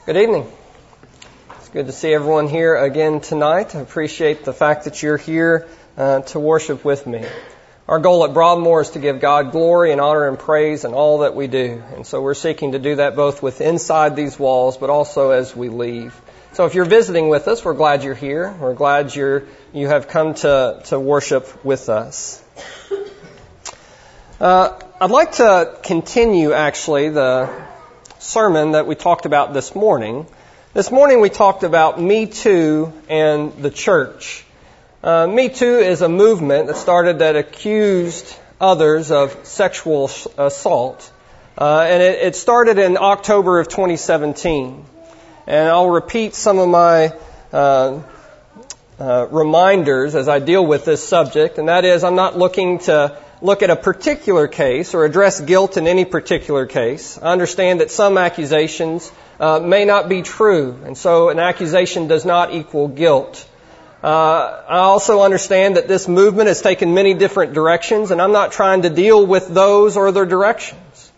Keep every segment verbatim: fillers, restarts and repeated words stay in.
Good evening. It's good to see everyone here again tonight. I appreciate the fact that you're here uh, to worship with me. Our goal at Broadmoor is to give God glory and honor and praise in all that we do. And so we're seeking to do that both with inside these walls, but also as we leave. So if you're visiting with us, we're glad you're here. We're glad you're, you have come to, to worship with us. Uh, I'd like to continue, actually, the sermon that we talked about this morning. This morning we talked about Me Too and the church. Uh, Me Too is a movement that started that accused others of sexual assault. Uh, and it, it started in October of twenty seventeen. And I'll repeat some of my uh, uh, reminders as I deal with this subject. And that is, I'm not looking to look at a particular case or address guilt in any particular case. I understand that some accusations uh, may not be true, and so an accusation does not equal guilt. Uh, I also understand that this movement has taken many different directions, and I'm not trying to deal with those or their directions.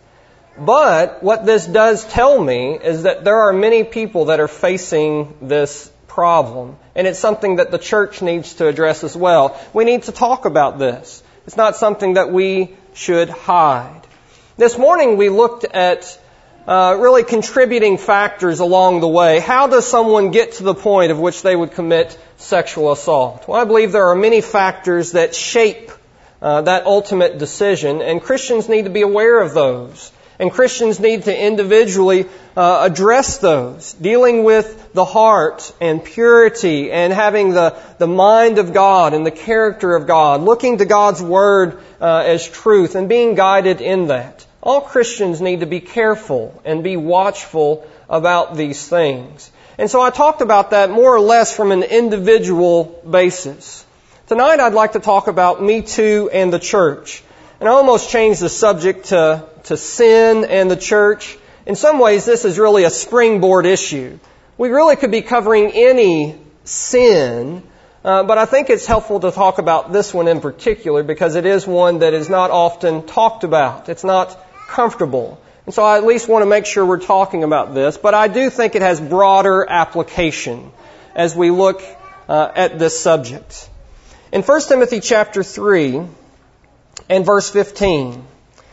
But what this does tell me is that there are many people that are facing this problem, and it's something that the church needs to address as well. We need to talk about this. It's not something that we should hide. This morning we looked at uh, really contributing factors along the way. How does someone get to the point of which they would commit sexual assault? Well, I believe there are many factors that shape uh, that ultimate decision, and Christians need to be aware of those. And Christians need to individually uh, address those, dealing with the heart and purity and having the, the mind of God and the character of God, looking to God's Word uh, as truth and being guided in that. All Christians need to be careful and be watchful about these things. And so I talked about that more or less from an individual basis. Tonight I'd like to talk about Me Too and the church. And I almost changed the subject to, to sin and the church. In some ways, this is really a springboard issue. We really could be covering any sin, uh, but I think it's helpful to talk about this one in particular because it is one that is not often talked about. It's not comfortable. And so I at least want to make sure we're talking about this. But I do think it has broader application as we look uh, at this subject. In First Timothy chapter three... and verse fifteen.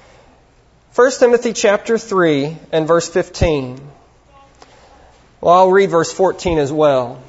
First Timothy chapter three and verse fifteen. Well, I'll read verse fourteen as well.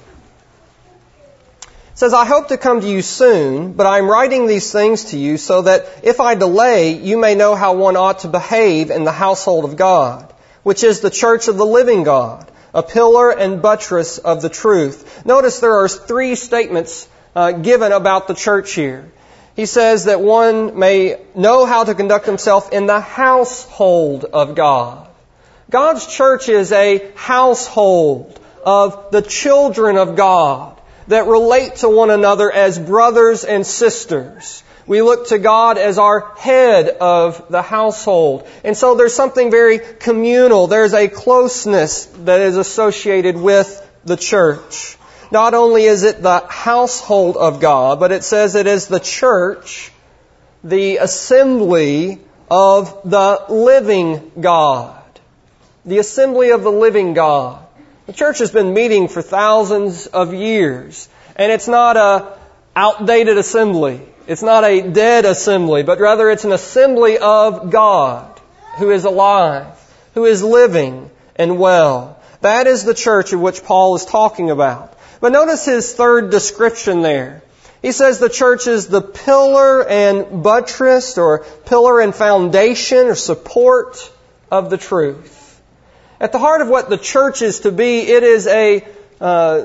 It says, I hope to come to you soon, but I am writing these things to you so that if I delay, you may know how one ought to behave in the household of God, which is the church of the living God, a pillar and buttress of the truth. Notice there are three statements uh, given about the church here. He says that one may know how to conduct himself in the household of God. God's church is a household of the children of God that relate to one another as brothers and sisters. We look to God as our head of the household. And so there's something very communal. There's a closeness that is associated with the church. Not only is it the household of God, but it says it is the church, the assembly of the living God. The assembly of the living God. The church has been meeting for thousands of years, and it's not a outdated assembly. It's not a dead assembly, but rather it's an assembly of God who is alive, who is living and well. That is the church of which Paul is talking about. But notice his third description there. He says the church is the pillar and buttress or pillar and foundation or support of the truth. At the heart of what the church is to be, it is a uh,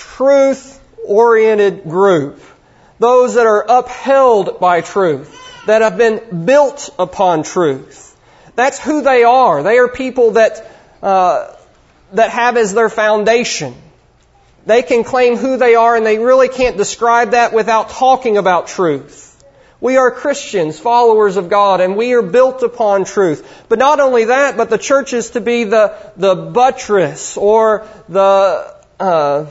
truth-oriented group. Those that are upheld by truth, that have been built upon truth. That's who they are. They are people that uh, that have as their foundation. They can claim who they are, and they really can't describe that without talking about truth. We are Christians, followers of God, and we are built upon truth. But not only that, but the church is to be the, the buttress or the uh,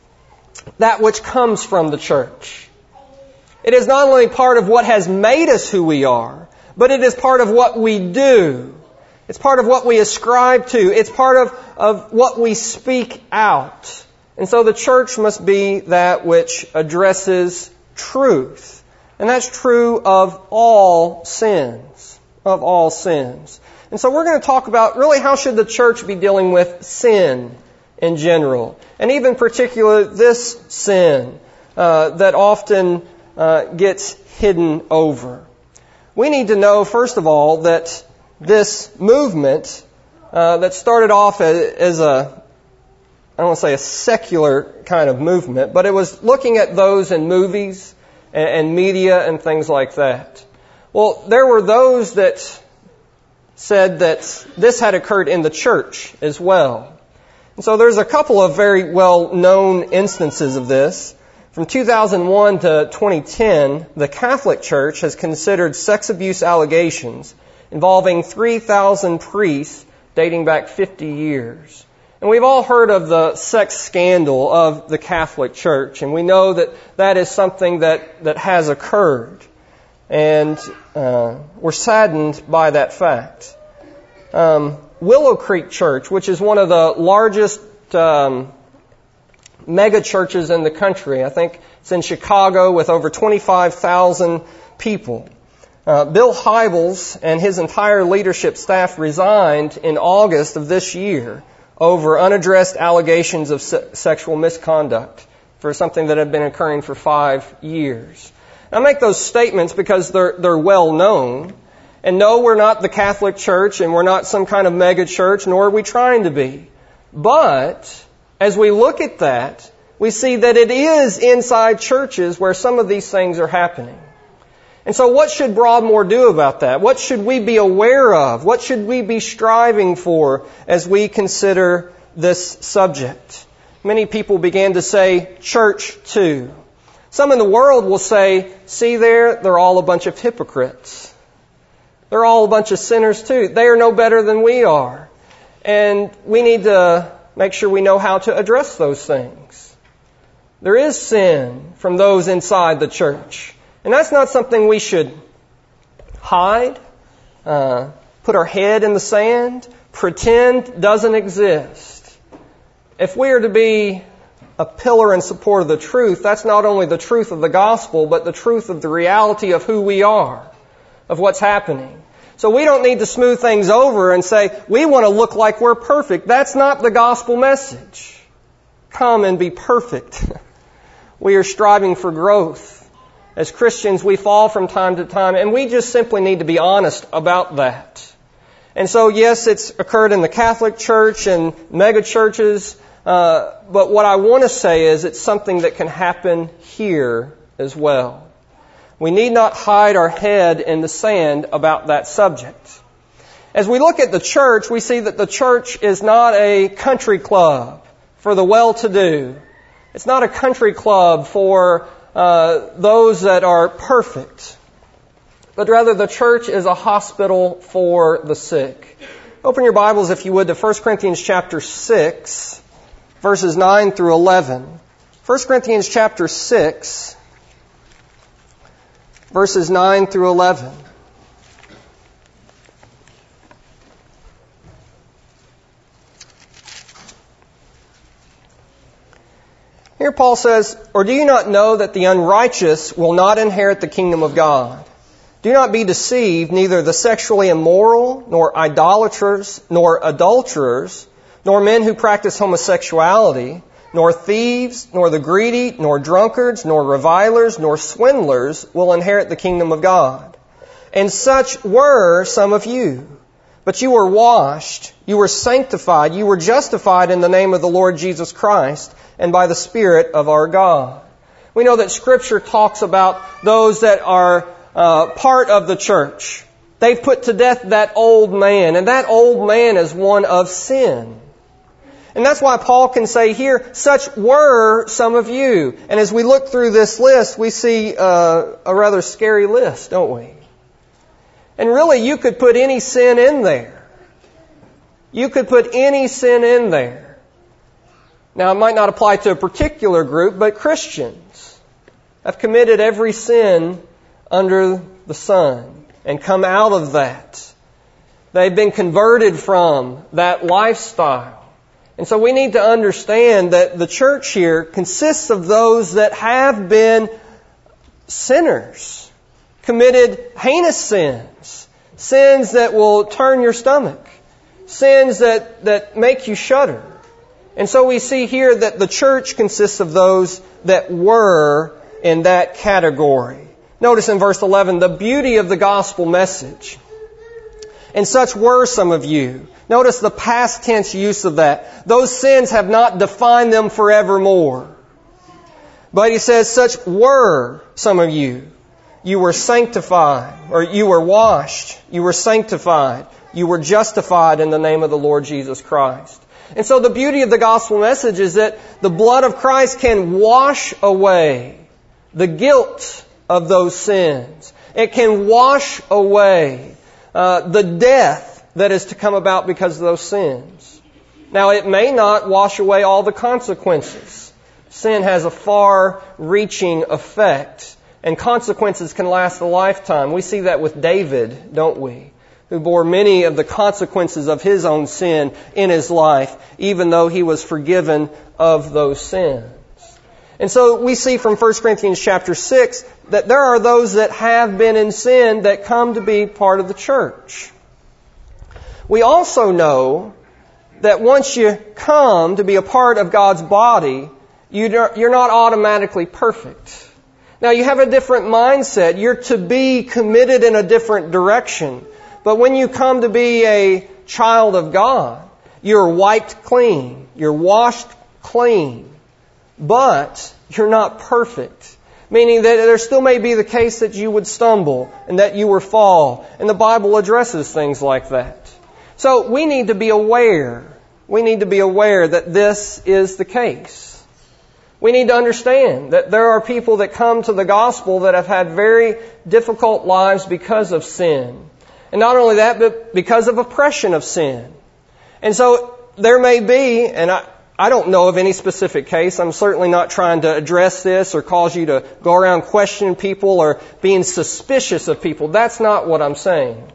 that which comes from the church. It is not only part of what has made us who we are, but it is part of what we do. It's part of what we ascribe to. It's part of, of what we speak out. And so the church must be that which addresses truth. And that's true of all sins. Of all sins. And so we're going to talk about really how should the church be dealing with sin in general. And even particular this sin uh, that often uh, gets hidden over. We need to know, first of all, that this movement uh, that started off as, as a, I don't want to say a secular kind of movement, but it was looking at those in movies and, and media and things like that. Well, there were those that said that this had occurred in the church as well. And so there's a couple of very well-known instances of this. From two thousand one to twenty ten, the Catholic Church has considered sex abuse allegations involving three thousand priests dating back fifty years. And we've all heard of the sex scandal of the Catholic Church, and we know that that is something that, that has occurred. And uh, we're saddened by that fact. Um, Willow Creek Church, which is one of the largest um, mega churches in the country. I think it's in Chicago with over twenty-five thousand people. Uh, Bill Hybels and his entire leadership staff resigned in August of this year over unaddressed allegations of se- sexual misconduct for something that had been occurring for five years. I make those statements because they're, they're well known. And no, we're not the Catholic Church and we're not some kind of mega church, nor are we trying to be. But as we look at that, we see that it is inside churches where some of these things are happening. And so what should Broadmoor do about that? What should we be aware of? What should we be striving for as we consider this subject? Many people began to say church too. Some in the world will say, see there, they're all a bunch of hypocrites. They're all a bunch of sinners too. They are no better than we are. And we need to make sure we know how to address those things. There is sin from those inside the church. And that's not something we should hide, uh, put our head in the sand, pretend doesn't exist. If we are to be a pillar in support of the truth, that's not only the truth of the gospel, but the truth of the reality of who we are, of what's happening. So we don't need to smooth things over and say, we want to look like we're perfect. That's not the gospel message. Come and be perfect. We are striving for growth. As Christians, we fall from time to time, and we just simply need to be honest about that. And so, yes, it's occurred in the Catholic Church and mega churches, uh, but what I want to say is it's something that can happen here as well. We need not hide our head in the sand about that subject. As we look at the church, we see that the church is not a country club for the well-to-do. It's not a country club for uh, those that are perfect. But rather, the church is a hospital for the sick. Open your Bibles, if you would, to First Corinthians chapter six, verses nine through eleven. First Corinthians chapter six, verses nine through eleven. Here Paul says, "Or do you not know that the unrighteous will not inherit the kingdom of God? Do not be deceived, neither the sexually immoral, nor idolaters, nor adulterers, nor men who practice homosexuality, nor thieves, nor the greedy, nor drunkards, nor revilers, nor swindlers will inherit the kingdom of God. And such were some of you. But you were washed, you were sanctified, you were justified in the name of the Lord Jesus Christ, and by the Spirit of our God." We know that Scripture talks about those that are uh, part of the church. They've put to death that old man, and that old man is one of sin. And that's why Paul can say here, such were some of you. And as we look through this list, we see uh, a rather scary list, don't we? And really, you could put any sin in there. You could put any sin in there. Now, it might not apply to a particular group, but Christians have committed every sin under the sun and come out of that. They've been converted from that lifestyle. And so we need to understand that the church here consists of those that have been sinners, committed heinous sins, sins that will turn your stomach, sins that, that make you shudder. And so we see here that the church consists of those that were in that category. Notice in verse eleven, the beauty of the gospel message. And such were some of you. Notice the past tense use of that. Those sins have not defined them forevermore. But he says, such were some of you. You were sanctified, or you were washed, you were sanctified, you were justified in the name of the Lord Jesus Christ. And so the beauty of the gospel message is that the blood of Christ can wash away the guilt of those sins. It can wash away uh, the death that is to come about because of those sins. Now, it may not wash away all the consequences. Sin has a far-reaching effect, and consequences can last a lifetime. We see that with David, don't we? Who bore many of the consequences of his own sin in his life, even though he was forgiven of those sins. And so we see from First Corinthians chapter six that there are those that have been in sin that come to be part of the church. We also know that once you come to be a part of God's body, you're not automatically perfect. Now, you have a different mindset. You're to be committed in a different direction. But when you come to be a child of God, you're wiped clean. You're washed clean. But you're not perfect. Meaning that there still may be the case that you would stumble and that you would fall. And the Bible addresses things like that. So we need to be aware. We need to be aware that this is the case. We need to understand that there are people that come to the gospel that have had very difficult lives because of sin. And not only that, but because of oppression of sin. And so there may be, and I, I don't know of any specific case. I'm certainly not trying to address this or cause you to go around questioning people or being suspicious of people. That's not what I'm saying.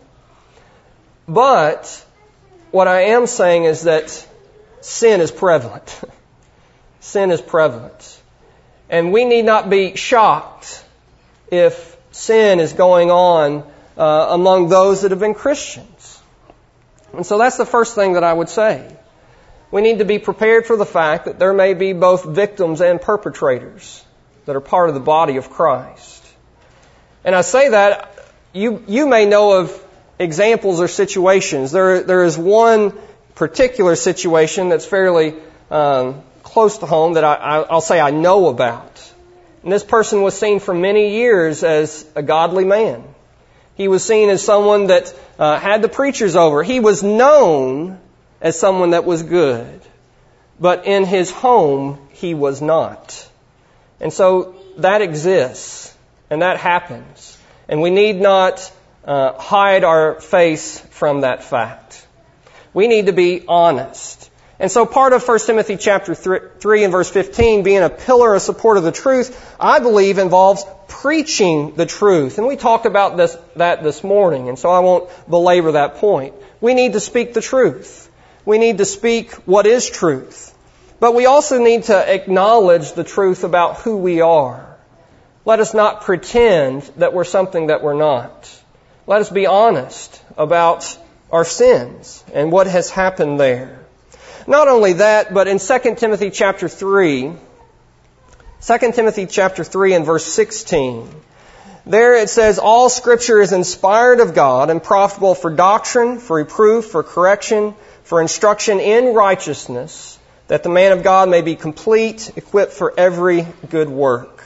But what I am saying is that sin is prevalent. Sin is prevalent. And we need not be shocked if sin is going on uh, among those that have been Christians. And so that's the first thing that I would say. We need to be prepared for the fact that there may be both victims and perpetrators that are part of the body of Christ. And I say that, you you may know of examples or situations. There there is one particular situation that's fairly um, close to home that I, I'll say I know about. And this person was seen for many years as a godly man. He was seen as someone that uh, had the preachers over. He was known as someone that was good. But in his home, he was not. And so that exists. And that happens. And we need not uh, hide our face from that fact. We need to be honest. And so part of First Timothy chapter three and verse fifteen, being a pillar of support of the truth, I believe involves preaching the truth. And we talked about this that this morning, and so I won't belabor that point. We need to speak the truth. We need to speak what is truth. But we also need to acknowledge the truth about who we are. Let us not pretend that we're something that we're not. Let us be honest about our sins and what has happened there. Not only that, but in Second Timothy chapter three, Second Timothy chapter three and verse sixteen, there it says, all Scripture is inspired of God and profitable for doctrine, for reproof, for correction, for instruction in righteousness, that the man of God may be complete, equipped for every good work.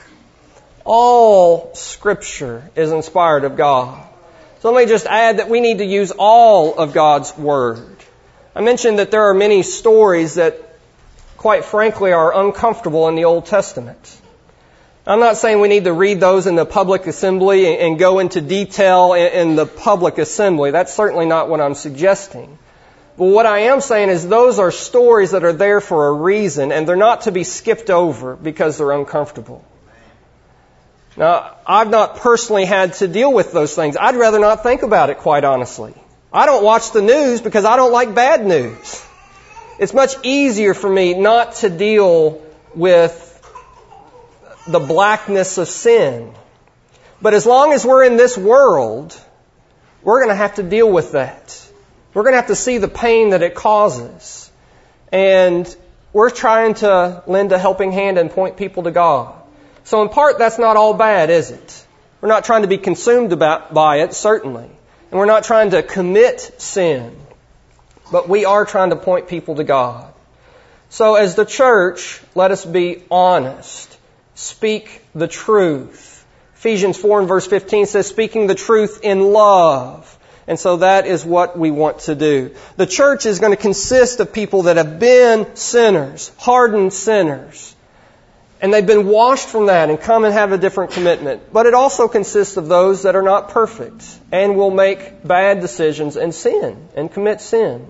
All Scripture is inspired of God. So let me just add that we need to use all of God's Word. I mentioned that there are many stories that, quite frankly, are uncomfortable in the Old Testament. I'm not saying we need to read those in the public assembly and go into detail in the public assembly. That's certainly not what I'm suggesting. But what I am saying is those are stories that are there for a reason, and they're not to be skipped over because they're uncomfortable. Now, I've not personally had to deal with those things. I'd rather not think about it, quite honestly. I don't watch the news because I don't like bad news. It's much easier for me not to deal with the blackness of sin. But as long as we're in this world, we're going to have to deal with that. We're going to have to see the pain that it causes. And we're trying to lend a helping hand and point people to God. So in part, that's not all bad, is it? We're not trying to be consumed about, by it, certainly. And we're not trying to commit sin. But we are trying to point people to God. So as the church, let us be honest. Speak the truth. Ephesians four and verse fifteen says, speaking the truth in love. And so that is what we want to do. The church is going to consist of people that have been sinners, hardened sinners. And they've been washed from that and come and have a different commitment. But it also consists of those that are not perfect and will make bad decisions and sin and commit sin.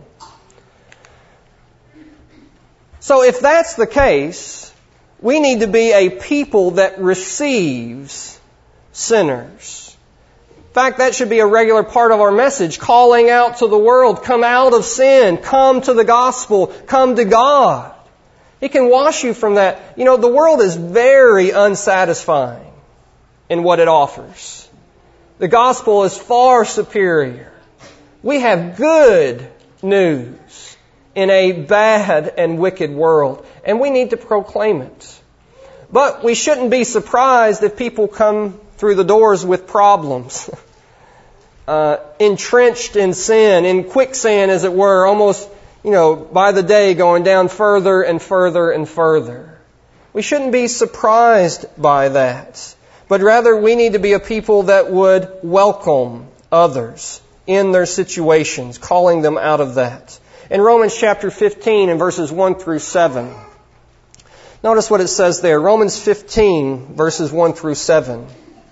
So if that's the case, we need to be a people that receives sinners. In fact, that should be a regular part of our message, calling out to the world, come out of sin, come to the gospel, come to God. He can wash you from that. You know, the world is very unsatisfying in what it offers. The gospel is far superior. We have good news in a bad and wicked world, and we need to proclaim it. But we shouldn't be surprised if people come through the doors with problems, uh, entrenched in sin, in quicksand, as it were, almost, you know, by the day going down further and further and further. We shouldn't be surprised by that, but rather we need to be a people that would welcome others in their situations, calling them out of that. In Romans chapter fifteen and verses one through seven, notice what it says there. Romans fifteen, verses one through seven.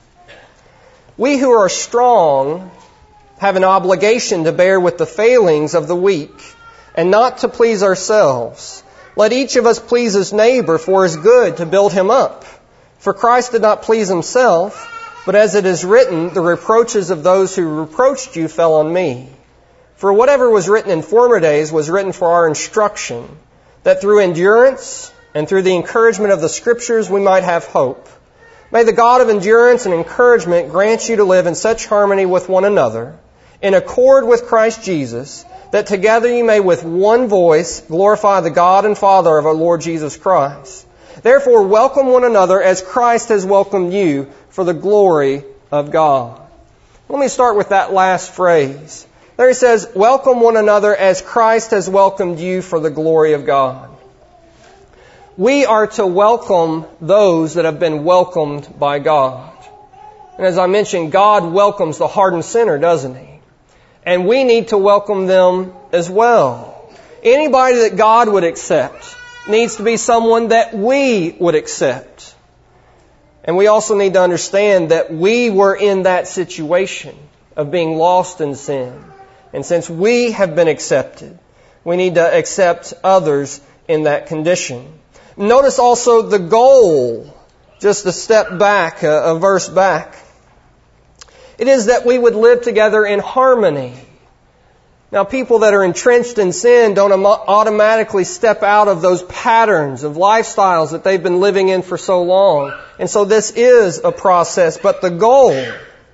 We who are strong have an obligation to bear with the failings of the weak and not to please ourselves. Let each of us please his neighbor for his good to build him up. For Christ did not please himself, but as it is written, the reproaches of those who reproached you fell on me. For whatever was written in former days was written for our instruction, that through endurance and through the encouragement of the Scriptures we might have hope. May the God of endurance and encouragement grant you to live in such harmony with one another, in accord with Christ Jesus, that together you may with one voice glorify the God and Father of our Lord Jesus Christ. Therefore welcome one another as Christ has welcomed you for the glory of God. Let me start with that last phrase. There he says, welcome one another as Christ has welcomed you for the glory of God. We are to welcome those that have been welcomed by God. And as I mentioned, God welcomes the hardened sinner, doesn't He? And we need to welcome them as well. Anybody that God would accept needs to be someone that we would accept. And we also need to understand that we were in that situation of being lost in sin. And since we have been accepted, we need to accept others in that condition. Notice also the goal, just a step back, a, a verse back. It is that we would live together in harmony. Now, people that are entrenched in sin don't automatically step out of those patterns of lifestyles that they've been living in for so long. And so this is a process, but the goal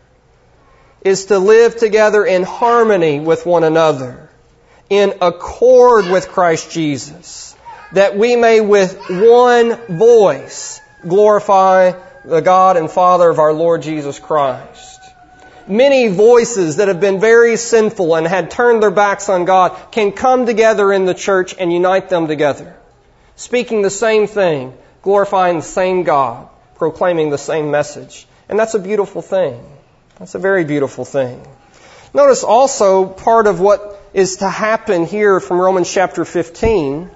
is to live together in harmony with one another, in accord with Christ Jesus, that we may with one voice glorify the God and Father of our Lord Jesus Christ. Many voices that have been very sinful and had turned their backs on God can come together in the church and unite them together, speaking the same thing, glorifying the same God, proclaiming the same message. And that's a beautiful thing. That's a very beautiful thing. Notice also part of what is to happen here from Romans chapter fifteen.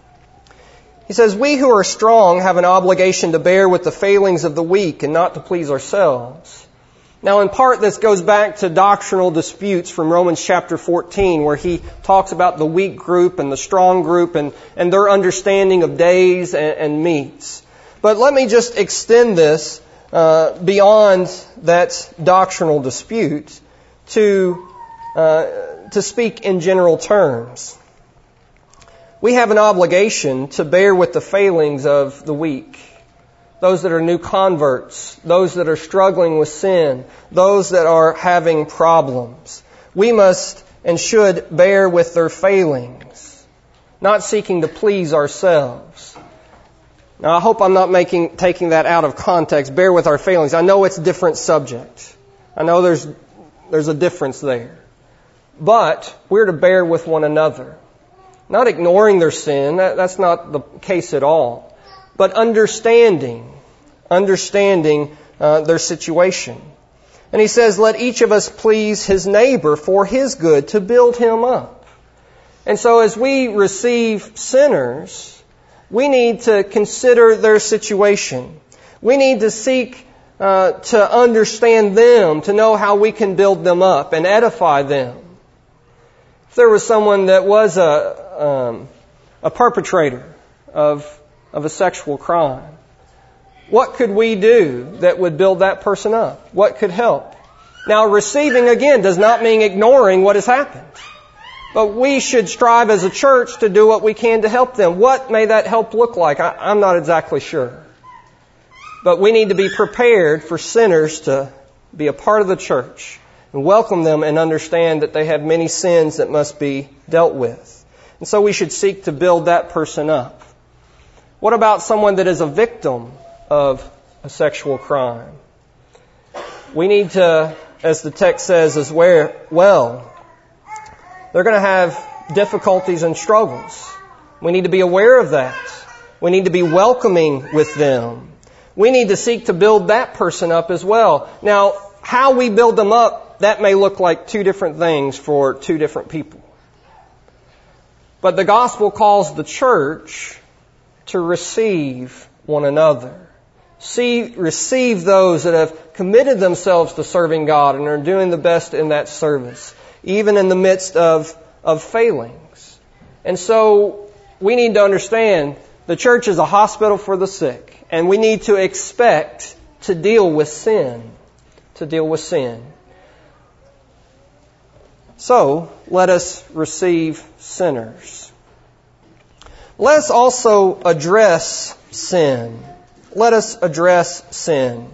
He says, we who are strong have an obligation to bear with the failings of the weak and not to please ourselves. Now, in part, this goes back to doctrinal disputes from Romans chapter fourteen, where he talks about the weak group and the strong group and, and their understanding of days and, and meats. But let me just extend this uh, beyond that doctrinal dispute to uh, to speak in general terms. We have an obligation to bear with the failings of the weak, those that are new converts, those that are struggling with sin, those that are having problems. We must and should bear with their failings, not seeking to please ourselves. Now, I hope I'm not making taking that out of context. Bear with our failings. I know it's a different subject. I know there's there's a difference there. But we're to bear with one another. Not ignoring their sin, that, that's not the case at all. But understanding, understanding uh, their situation. And he says, let each of us please his neighbor for his good, to build him up. And so as we receive sinners, we need to consider their situation. We need to seek uh, to understand them, to know how we can build them up and edify them. If there was someone that was a, um, a perpetrator of, of a sexual crime, what could we do that would build that person up? What could help? Now, receiving, again, does not mean ignoring what has happened. But we should strive as a church to do what we can to help them. What may that help look like? I, I'm not exactly sure. But we need to be prepared for sinners to be a part of the church and welcome them and understand that they have many sins that must be dealt with. And so we should seek to build that person up. What about someone that is a victim of a sexual crime? We need to, as the text says as well, they're going to have difficulties and struggles. We need to be aware of that. We need to be welcoming with them. We need to seek to build that person up as well. Now, how we build them up, that may look like two different things for two different people. But the gospel calls the church to receive one another. See, receive those that have committed themselves to serving God and are doing the best in that service, even in the midst of, of failings. And so we need to understand the church is a hospital for the sick, and we need to expect to deal with sin, to deal with sin. So, let us receive sinners. Let us also address sin. Let us address sin.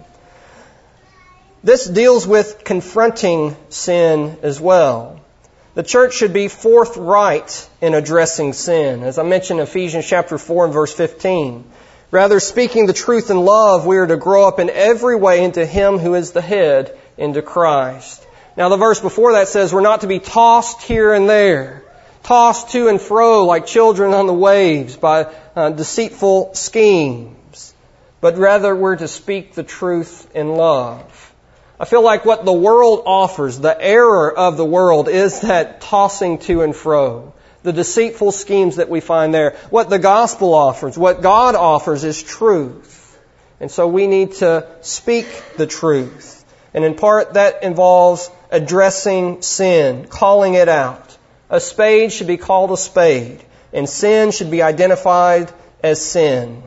This deals with confronting sin as well. The church should be forthright in addressing sin. As I mentioned in Ephesians chapter four and verse fifteen. Rather, speaking the truth in love, we are to grow up in every way into Him who is the head, into Christ. Now the verse before that says we're not to be tossed here and there, tossed to and fro like children on the waves by uh, deceitful schemes, but rather we're to speak the truth in love. I feel like what the world offers, the error of the world, is that tossing to and fro, the deceitful schemes that we find there. What the gospel offers, what God offers is truth. And so we need to speak the truth. And in part that involves addressing sin, calling it out. A spade should be called a spade, and sin should be identified as sin.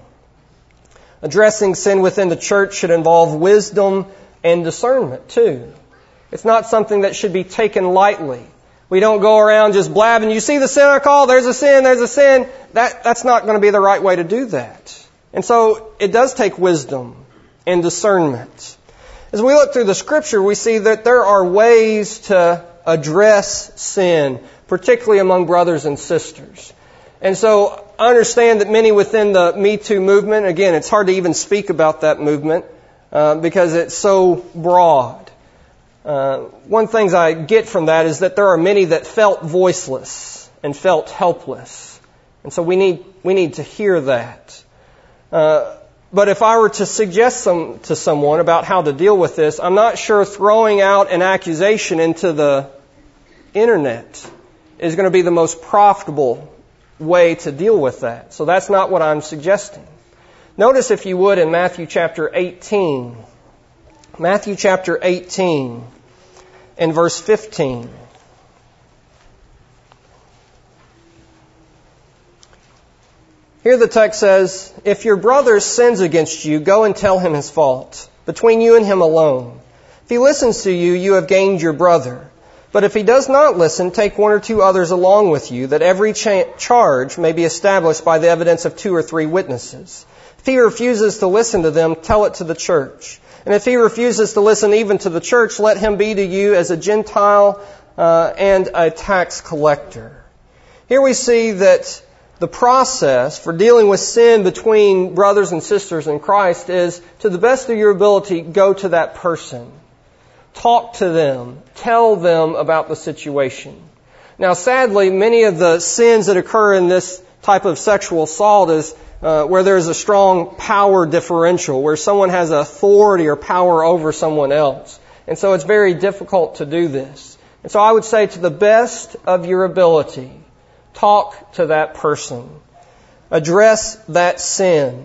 Addressing sin within the church should involve wisdom and discernment too. It's not something that should be taken lightly. We don't go around just blabbing, you see the sin I call, there's a sin, there's a sin. That, that's not going to be the right way to do that. And so it does take wisdom and discernment. As we look through the Scripture, we see that there are ways to address sin, particularly among brothers and sisters. And so I understand that many within the Me Too movement, again, it's hard to even speak about that movement uh, because it's so broad. Uh, one thing I get from that is that there are many that felt voiceless and felt helpless. And so we need we need to hear that. Uh, but if I were to suggest some to someone about how to deal with this, I'm not sure throwing out an accusation into the internet is going to be the most profitable way to deal with that. So that's not what I'm suggesting. Notice, if you would, in Matthew chapter eighteen. Matthew chapter eighteen and verse fifteen. Here the text says, "If your brother sins against you, go and tell him his fault, between you and him alone. If he listens to you, you have gained your brother. But if he does not listen, take one or two others along with you, that every cha- charge may be established by the evidence of two or three witnesses. If he refuses to listen to them, tell it to the church. And if he refuses to listen even to the church, let him be to you as a Gentile uh, and a tax collector. Here we see that the process for dealing with sin between brothers and sisters in Christ is, to the best of your ability, go to that person. Talk to them. Tell them about the situation. Now, sadly, many of the sins that occur in this type of sexual assault is uh, where there's a strong power differential, where someone has authority or power over someone else. And so it's very difficult to do this. And so I would say, to the best of your ability, talk to that person. Address that sin.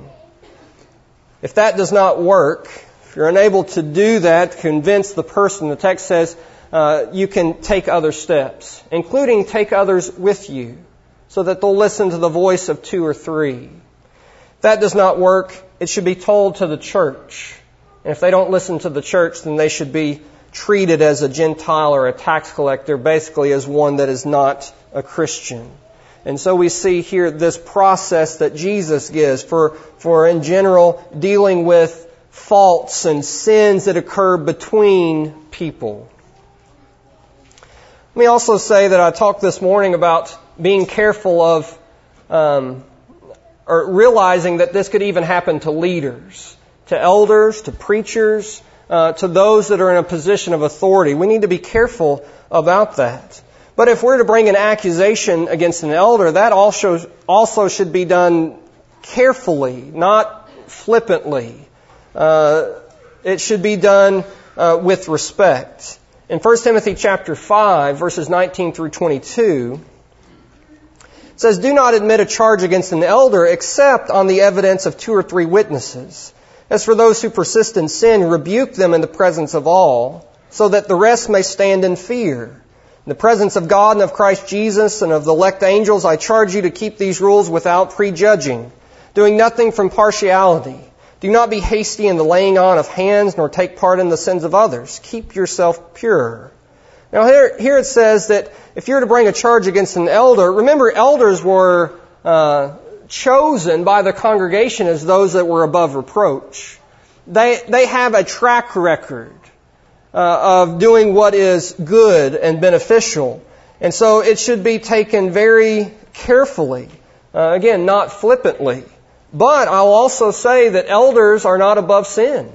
If that does not work, if you're unable to do that, convince the person, the text says uh, you can take other steps, including take others with you, so that they'll listen to the voice of two or three. If that does not work, it should be told to the church. And if they don't listen to the church, then they should be treated as a Gentile or a tax collector, basically as one that is not a Christian. And so we see here this process that Jesus gives for, for in general, dealing with faults and sins that occur between people. Let me also say that I talked this morning about being careful of, um, or realizing that this could even happen to leaders, to elders, to preachers, uh, to those that are in a position of authority. We need to be careful about that. But if we're to bring an accusation against an elder, that also, also should be done carefully, not flippantly. Uh, it should be done uh, with respect. In First Timothy chapter five, verses nineteen through twenty-two, it says, "Do not admit a charge against an elder except on the evidence of two or three witnesses. As for those who persist in sin, rebuke them in the presence of all, so that the rest may stand in fear. In the presence of God and of Christ Jesus and of the elect angels, I charge you to keep these rules without prejudging, doing nothing from partiality. Do not be hasty in the laying on of hands, nor take part in the sins of others. Keep yourself pure." Now here, here it says that if you're to bring a charge against an elder, remember elders were uh, chosen by the congregation as those that were above reproach. They, they have a track record uh, of doing what is good and beneficial. And so it should be taken very carefully. Uh, again, not flippantly. But I'll also say that elders are not above sin.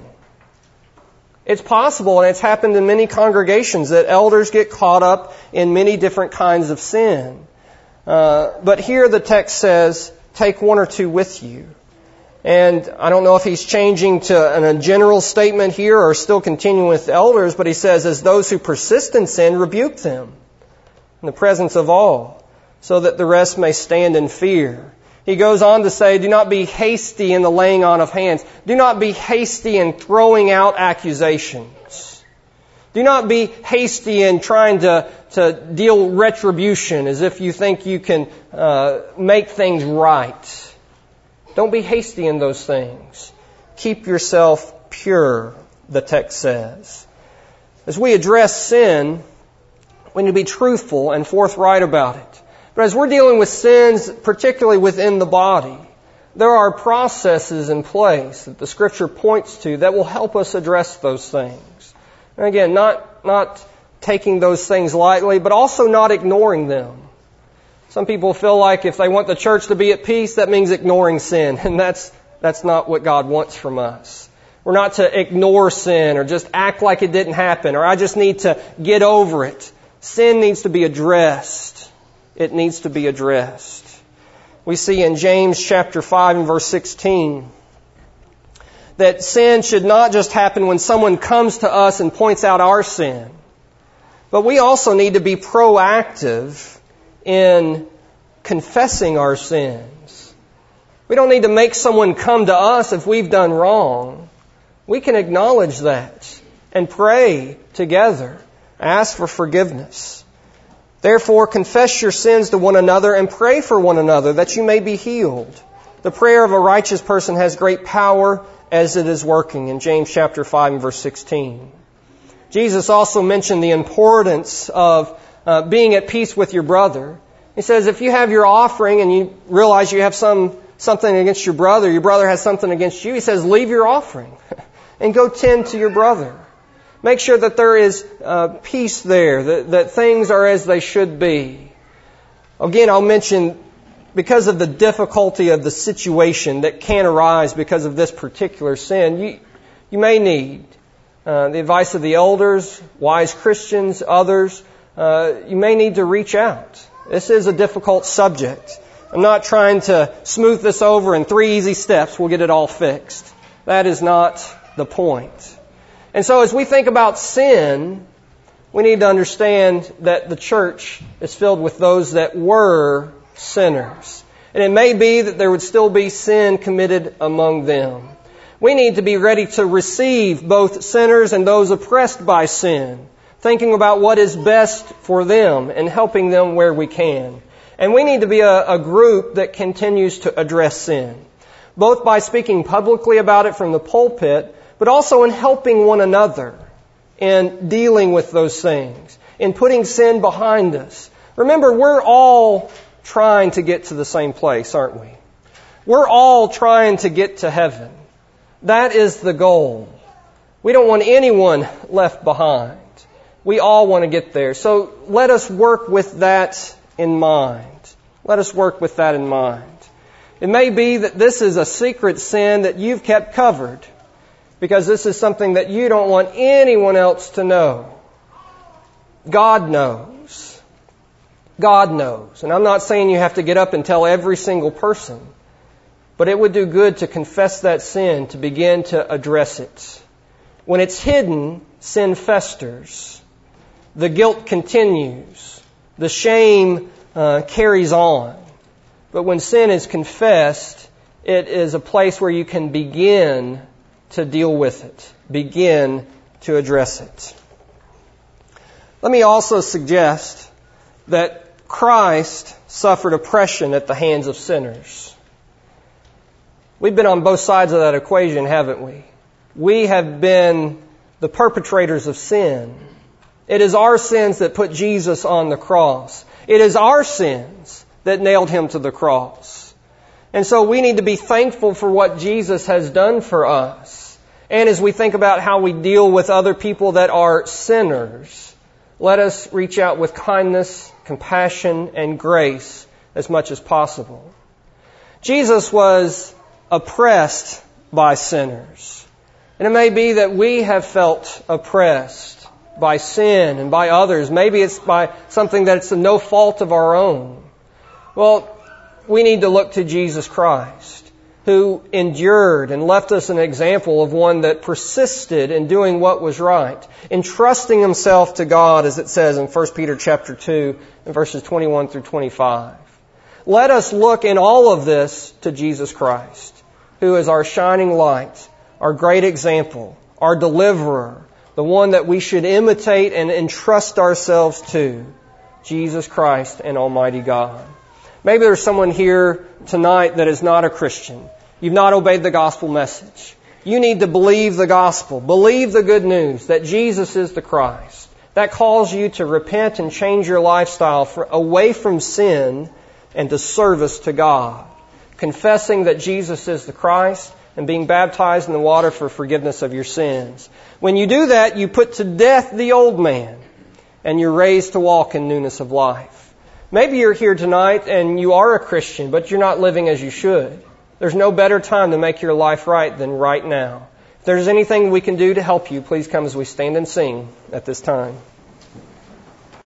It's possible, and it's happened in many congregations, that elders get caught up in many different kinds of sin. Uh, but here the text says, take one or two with you. And I don't know if he's changing to an, a general statement here or still continuing with elders, but he says, as those who persist in sin, rebuke them in the presence of all, so that the rest may stand in fear. He goes on to say, do not be hasty in the laying on of hands. Do not be hasty in throwing out accusations. Do not be hasty in trying to, to deal retribution as if you think you can uh, make things right. Don't be hasty in those things. Keep yourself pure, the text says. As we address sin, we need to be truthful and forthright about it. But as we're dealing with sins, particularly within the body, there are processes in place that the Scripture points to that will help us address those things. And again, not, not taking those things lightly, but also not ignoring them. Some people feel like if they want the church to be at peace, that means ignoring sin. And that's, that's not what God wants from us. We're not to ignore sin or just act like it didn't happen, or I just need to get over it. Sin needs to be addressed. It needs to be addressed. We see in James chapter five and verse sixteen that sin should not just happen when someone comes to us and points out our sin, but we also need to be proactive in confessing our sins. We don't need to make someone come to us if we've done wrong. We can acknowledge that and pray together, ask for forgiveness. Therefore, confess your sins to one another and pray for one another that you may be healed. The prayer of a righteous person has great power as it is working, in James chapter five and verse sixteen. Jesus also mentioned the importance of uh, being at peace with your brother. He says if you have your offering and you realize you have some something against your brother, your brother has something against you, he says leave your offering and go tend to your brother. Make sure that there is uh, peace there, that, that things are as they should be. Again, I'll mention, because of the difficulty of the situation that can arise because of this particular sin, you, you may need uh, the advice of the elders, wise Christians, others. Uh, you may need to reach out. This is a difficult subject. I'm not trying to smooth this over in three easy steps. We'll get it all fixed. That is not the point. And so as we think about sin, we need to understand that the church is filled with those that were sinners. And it may be that there would still be sin committed among them. We need to be ready to receive both sinners and those oppressed by sin, thinking about what is best for them and helping them where we can. And we need to be a, a group that continues to address sin, both by speaking publicly about it from the pulpit, but also in helping one another in dealing with those things, in putting sin behind us. Remember, we're all trying to get to the same place, aren't we? We're all trying to get to heaven. That is the goal. We don't want anyone left behind. We all want to get there. So let us work with that in mind. Let us work with that in mind. It may be that this is a secret sin that you've kept covered, because this is something that you don't want anyone else to know. God knows. God knows. And I'm not saying you have to get up and tell every single person, but it would do good to confess that sin, to begin to address it. When it's hidden, sin festers. The guilt continues. The shame uh, carries on. But when sin is confessed, it is a place where you can begin to deal with it, begin to address it. Let me also suggest that Christ suffered oppression at the hands of sinners. We've been on both sides of that equation, haven't we? We have been the perpetrators of sin. It is our sins that put Jesus on the cross. It is our sins that nailed Him to the cross. And so we need to be thankful for what Jesus has done for us. And as we think about how we deal with other people that are sinners, let us reach out with kindness, compassion, and grace as much as possible. Jesus was oppressed by sinners. And it may be that we have felt oppressed by sin and by others. Maybe it's by something that's no fault of our own. Well, we need to look to Jesus Christ, who endured and left us an example of one that persisted in doing what was right, entrusting himself to God, as it says in First Peter chapter two, and verses twenty-one through twenty-five. Let us look in all of this to Jesus Christ, who is our shining light, our great example, our deliverer, the one that we should imitate and entrust ourselves to, Jesus Christ and Almighty God. Maybe there's someone here tonight that is not a Christian. You've not obeyed the gospel message. You need to believe the gospel. Believe the good news that Jesus is the Christ. That calls you to repent and change your lifestyle for, away from sin and to service to God. Confessing that Jesus is the Christ and being baptized in the water for forgiveness of your sins. When you do that, you put to death the old man and you're raised to walk in newness of life. Maybe you're here tonight and you are a Christian, but you're not living as you should. There's no better time to make your life right than right now. If there's anything we can do to help you, please come as we stand and sing at this time.